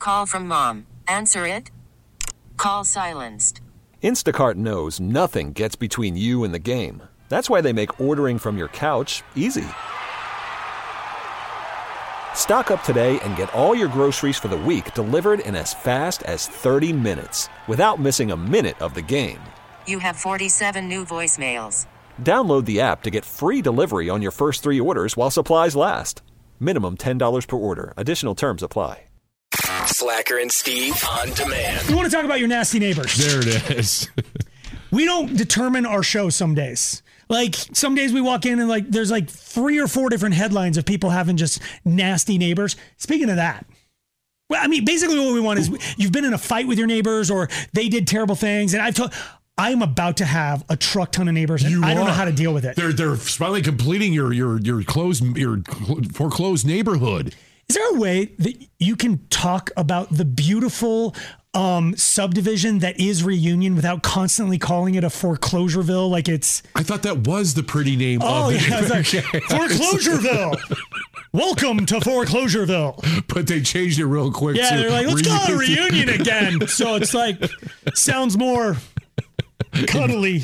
call from mom. Answer it. Call silenced. Instacart knows nothing gets between you and the game. That's why they make ordering from your couch easy. Stock up today and get all your groceries for the week delivered in as fast as 30 minutes without missing a minute of the game. You have 47 new voicemails. Download the app to get free delivery on your first 3 orders while supplies last. Minimum $10 per order. Additional terms apply. Slacker and Steve on demand. You want to talk about your nasty neighbors? There it is. We don't determine our show some days. Like, some days we walk in and, like, there's, like, 3 or 4 different headlines of people having just nasty neighbors. Speaking of that, well, I mean, basically what we want is you've been in a fight with your neighbors or they did terrible things. And I'm about to have a truck ton of neighbors, and I don't know how to deal with it. They're finally completing your foreclosed neighborhood. Is there a way that you can talk about the beautiful subdivision that is Reunion without constantly calling it a Foreclosureville? Like it's. I thought that was the pretty name of it. Yeah, it's like, Foreclosureville. Welcome to Foreclosureville. But they changed it real quick. Yeah, they're like, let's call it Reunion again. So it's like, sounds more cuddly.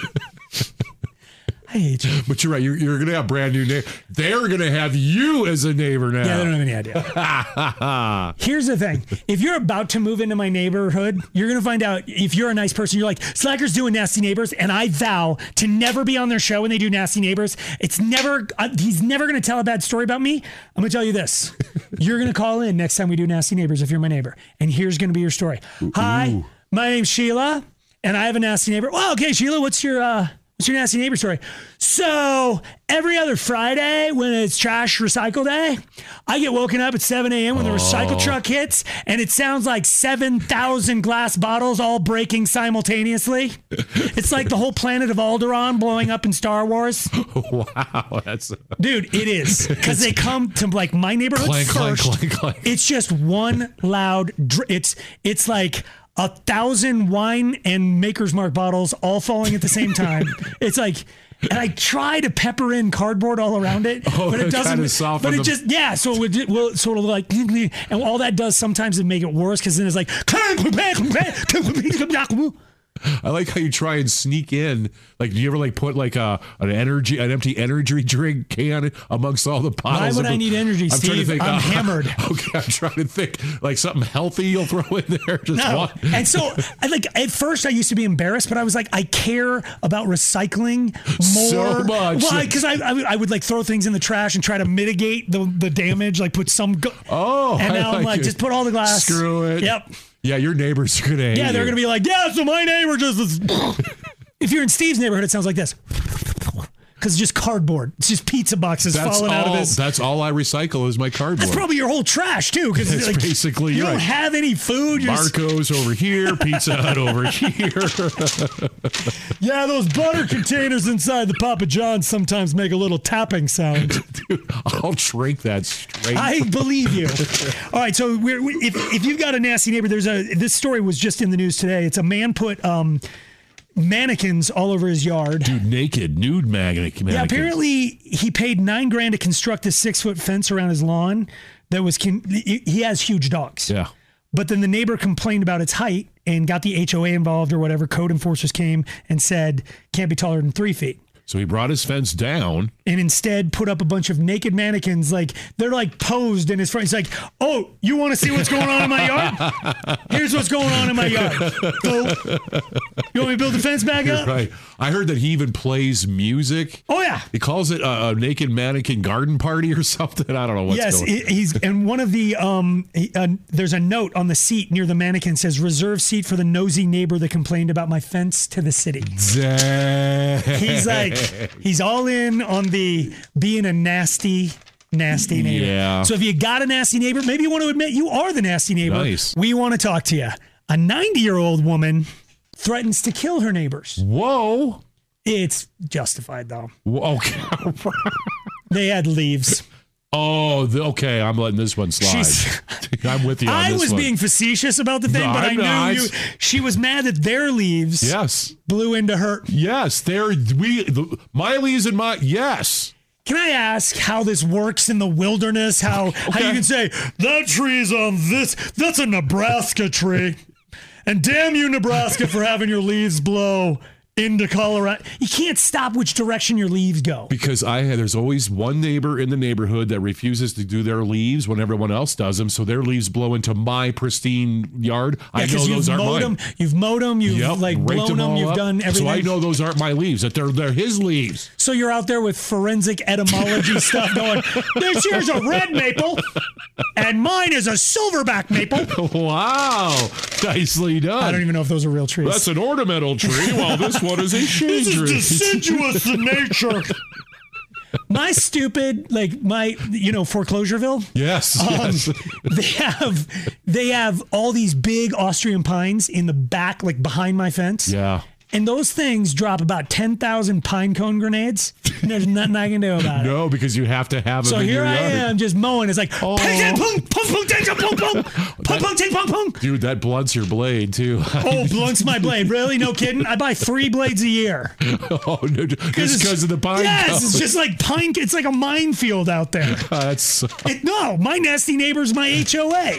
I hate you. But you're right. You're going to have brand new neighbor. They're going to have you as a neighbor now. Yeah, they don't have any idea. Here's the thing. If you're about to move into my neighborhood, you're going to find out if you're a nice person, you're like, Slacker's doing Nasty Neighbors, and I vow to never be on their show when they do Nasty Neighbors. He's never going to tell a bad story about me. I'm going to tell you this. You're going to call in next time we do Nasty Neighbors if you're my neighbor. And here's going to be your story. Hi, my name's Sheila, and I have a nasty neighbor. Well, okay, Sheila, what's your nasty neighbor story? So every other Friday when it's trash recycle day, I get woken up at 7 a.m. when the recycle truck hits and it sounds like 7,000 glass bottles all breaking simultaneously. It's like the whole planet of Alderaan blowing up in Star Wars. Wow. Dude, it is. Because they come to like my neighborhood first. Clank. It's just one loud, it's like 1,000 wine and Maker's Mark bottles all falling at the same time. It's like, and I try to pepper in cardboard all around it, but it doesn't. But it just, yeah. So it will sort of like, and all that does sometimes is make it worse because then it's like. I like how you try and sneak in. Like, do you ever like put like an empty energy drink can amongst all the bottles? Why would I need energy, Steve? I'm hammered. Okay, I'm trying to think like something healthy you'll throw in there. And so, at first I used to be embarrassed, but I was like, I care about recycling more. So much. Well, because I would like throw things in the trash and try to mitigate the damage. Like put some. And now I'm like, just put all the glass. Screw it. Yep. Yeah, your neighbors are going to hate you. Yeah, they're going to be like, yeah, so my neighbor just... If you're in Steve's neighborhood, it sounds like this. Because it's just cardboard. It's just pizza boxes falling out of his... That's all I recycle is my cardboard. That's probably your whole trash, too. Because like, basically, you don't have any food. Marco's over here, Pizza Hut over here. Yeah, those butter containers inside the Papa John's sometimes make a little tapping sound. Dude, I'll drink that straight. I believe you. All right, so if you've got a nasty neighbor, this story was just in the news today. It's a man put... mannequins all over his yard. Dude, nude mannequins. Yeah, apparently he paid $9,000 to construct a 6-foot fence around his lawn. He has huge dogs. Yeah. But then the neighbor complained about its height and got the HOA involved or whatever. Code enforcers came and said, can't be taller than 3 feet. So he brought his fence down. And instead put up a bunch of naked mannequins. Like, they're like posed in his front. He's like, oh, you want to see what's going on in my yard? Here's what's going on in my yard. Go. You want me to build the fence back up? Right. I heard that he even plays music. Oh, yeah. He calls it a naked mannequin garden party or something. I don't know what's going on. Yes, he's and one of the, there's a note on the seat near the mannequin says, reserve seat for the nosy neighbor that complained about my fence to the city. Dang. He's like, he's all in on the being a nasty neighbor. Yeah. So if you got a nasty neighbor, maybe you want to admit you are the nasty neighbor. Nice. We want to talk to you. A 90-year-old woman threatens to kill her neighbors. Whoa. It's justified, though. Okay. They had leaves. Oh, okay. I'm letting this one slide. I'm with you on I this was one. being facetious about the thing, but I knew she was mad that their leaves blew into her. Yes. My leaves and my... Yes. Can I ask how this works in the wilderness? How you can say, that tree's on this, that's a Nebraska tree. And damn you, Nebraska, for having your leaves blow into Colorado. You can't stop which direction your leaves go. Because there's always one neighbor in the neighborhood that refuses to do their leaves when everyone else does them, so their leaves blow into my pristine yard. I know those aren't mine. You've mowed them, you've blown them, you've done everything. So I know those aren't my leaves, that they're his leaves. So you're out there with forensic etymology stuff going, this here's a red maple, and mine is a silverback maple. Wow. Nicely done. I don't even know if those are real trees. That's an ornamental tree, while this one is a shade tree. This is deciduous in nature. My stupid, Foreclosureville. Yes. They have all these big Austrian pines in the back, like behind my fence. Yeah. And those things drop about 10,000 pine cone grenades. And there's nothing I can do about it. No, because you have to have them. So in here your I yard. am just mowing. It's like, pung, pung, pung. Dude, that blunts your blade, too. Oh, blunts my blade. Really? No kidding? I buy 3 blades a year. Oh, no. Just because of the pine Yes, cone. it's just like pine. It's like a minefield out there. No, my nasty neighbor's my HOA.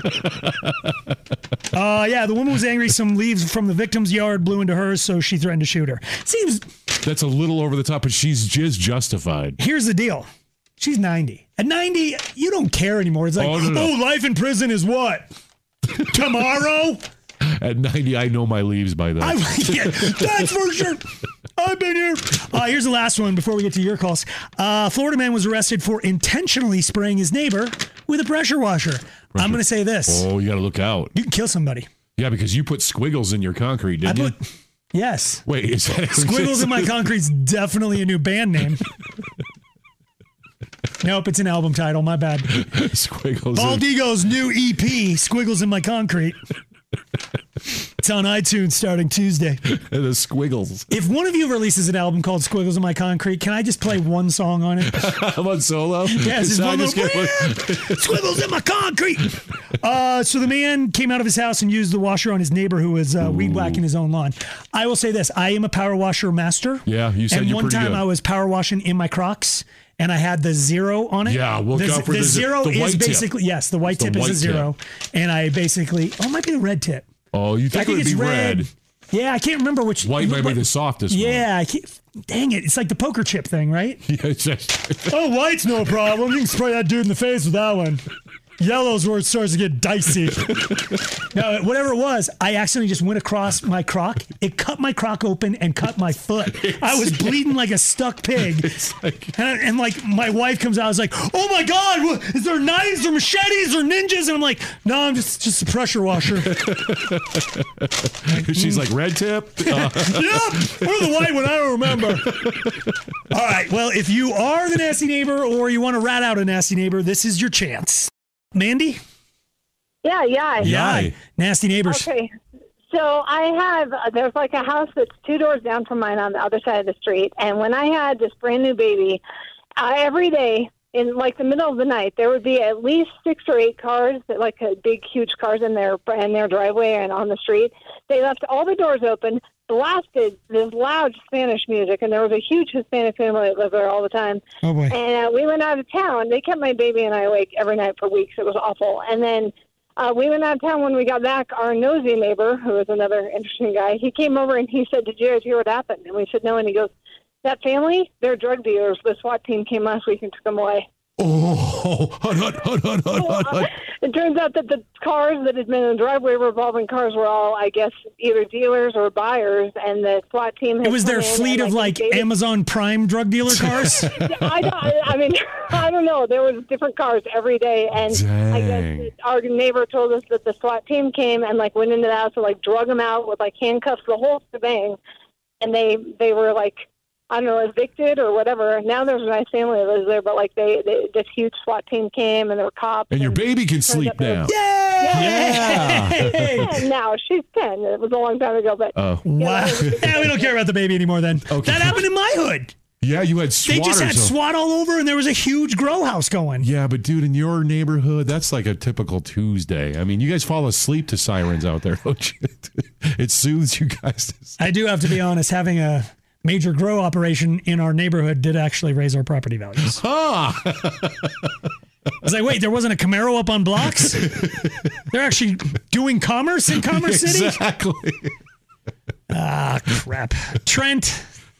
The woman was angry. Some leaves from the victim's yard blew into hers, so she threatened to shoot her. Seems that's a little over the top, but she's just justified. Here's the deal. She's 90. At 90, you don't care anymore. It's like, life in prison is what? Tomorrow? At 90, I know my leaves by then. That's for sure. I've been here. Here's the last one before we get to your calls. Florida man was arrested for intentionally spraying his neighbor with a pressure washer. I'm going to say this. Oh, you got to look out. You can kill somebody. Yeah, because you put squiggles in your concrete, didn't you? Yes. Wait, is that Squiggles in My Concrete's definitely a new band name. Nope, it's an album title. My bad. Squiggles. Bald Ego's new EP, Squiggles in My Concrete. It's on iTunes starting Tuesday. The Squiggles. If one of you releases an album called Squiggles in My Concrete, can I just play one song on it? I'm on solo? Yes, it's one Squiggles in My Concrete. So the man came out of his house and used the washer on his neighbor who was weed whacking his own lawn. I will say this. I am a power washer master. Yeah, you said you're pretty good. And one time I was power washing in my Crocs. And I had the 0 on it. Yeah, look out for the 0 the is white basically, tip. yes, the white tip is a 0. And I basically, it might be the red tip. Oh, you think it would be red? Yeah, I can't remember which. White might be the softest one. Yeah, dang it. It's like the poker chip thing, right? Yeah, white's no problem. You can spray that dude in the face with that one. Yellow's where it starts to get dicey. No, whatever it was, I accidentally just went across my Croc. It cut my Croc open and cut my foot. I was bleeding like a stuck pig. And my wife comes out. I was like, oh my God, is there knives or machetes or ninjas? And I'm like, no, I'm just a pressure washer. She's like, red tip? Yep, or the white one, I don't remember. All right, well, if you are the nasty neighbor or you want to rat out a nasty neighbor, this is your chance. Mandy? Yeah. Nasty neighbors. Okay. So there's like a house that's 2 doors down from mine on the other side of the street. And when I had this brand new baby, every day in like the middle of the night, there would be at least 6 or 8 cars, like big, huge cars in their driveway and on the street. They left all the doors open, blasted this loud Spanish music, and there was a huge Hispanic family that lived there all the time. Oh boy! And we went out of town. They kept my baby and I awake every night for weeks. It was awful. And then we went out of town. When we got back, our nosy neighbor, who was another interesting guy, he came over and he said, "Did you guys hear what happened?" And we said, "No." And he goes, "That family, they're drug dealers. The SWAT team came last week and took them away." Oh, it turns out that the cars that had been in the driveway, revolving cars, were all, I guess, either dealers or buyers, and the SWAT team had It was their fleet of like Amazon Prime drug dealer cars? I don't know. There was different cars every day, and Dang. I guess our neighbor told us that the SWAT team came and like went into the house and like drug them out with like handcuffs, the whole shebang, and they were like, I don't know, evicted or whatever. Now there's a nice family that lives there, but like this huge SWAT team came and there were cops. And your baby can sleep now. Yeah. Now she's 10. It was a long time ago, but wow. Yeah, we don't care about the baby anymore. Then that happened in my hood. Yeah, you had SWAT. They just had SWAT all over, and there was a huge grow house going. Yeah, but dude, in your neighborhood, that's like a typical Tuesday. I mean, you guys fall asleep to sirens out there, don't you? It soothes you guys. I do have to be honest. Having a major grow operation in our neighborhood did actually raise our property values. Huh. I was like, wait, there wasn't a Camaro up on blocks? They're actually doing commerce in Commerce City? Exactly. Ah, crap. Trent.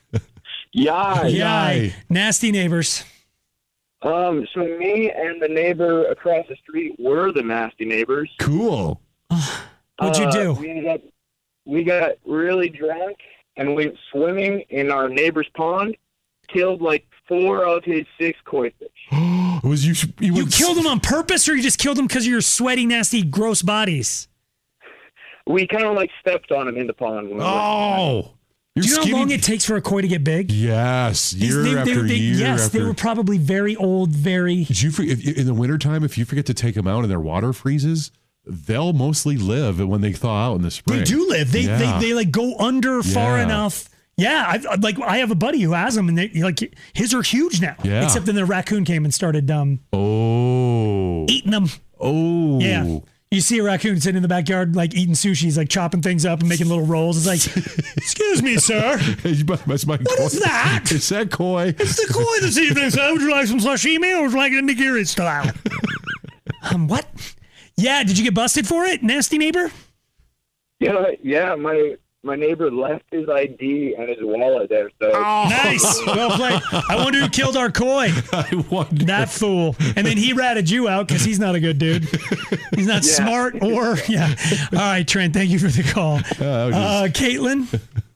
Yeah. Nasty neighbors. So me and the neighbor across the street were the nasty neighbors. Cool. What'd you do? We got really drunk and went swimming in our neighbor's pond. Killed like 4 of his 6 koi fish. You killed them on purpose, or you just killed them because of your sweaty, nasty, gross bodies? We kind of like stepped on him in the pond. Oh. Do you know how long it takes for a koi to get big? Yes, year after year. Yes, they were probably very old, Did you in the wintertime, if you forget to take them out and their water freezes, they'll mostly live when they thaw out in the spring. They do live. They like go under far enough. Yeah, I have a buddy who has them, and his are huge now. Yeah. Except then the raccoon came and started eating them. Oh. Yeah. You see a raccoon sitting in the backyard, like eating sushi. He's like chopping things up and making little rolls. It's like, excuse me, sir. That's my what is that? It's that koi. It's the koi this evening, sir. Would you like some sashimi or would you like it in nigiri style? What? Yeah, did you get busted for it, nasty neighbor? Yeah, my neighbor left his ID and his wallet there. So nice, well played. I wonder who killed our koi. I wonder. That fool. And then he ratted you out because he's not a good dude. He's not smart or All right, Trent. Thank you for the call. Caitlin.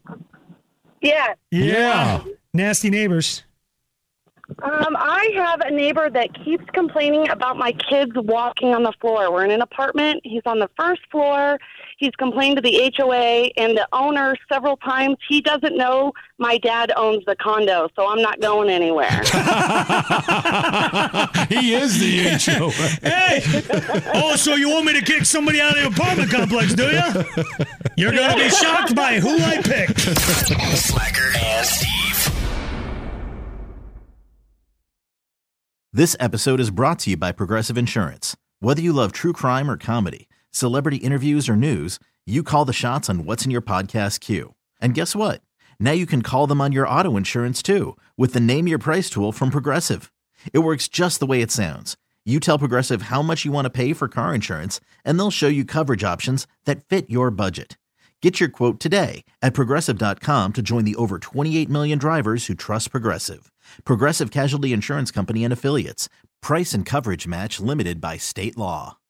Yeah. Nasty neighbors. I have a neighbor that keeps complaining about my kids walking on the floor. We're in an apartment. He's on the first floor. He's complained to the HOA and the owner several times. He doesn't know my dad owns the condo, so I'm not going anywhere. He is the HOA. Hey! Oh, so you want me to kick somebody out of the apartment complex, do you? You're going to be shocked by who I picked. Slacker and Steve. This episode is brought to you by Progressive Insurance. Whether you love true crime or comedy, celebrity interviews or news, you call the shots on what's in your podcast queue. And guess what? Now you can call them on your auto insurance too with the Name Your Price tool from Progressive. It works just the way it sounds. You tell Progressive how much you want to pay for car insurance, and they'll show you coverage options that fit your budget. Get your quote today at Progressive.com to join the over 28 million drivers who trust Progressive. Progressive Casualty Insurance Company and Affiliates. Price and coverage match limited by state law.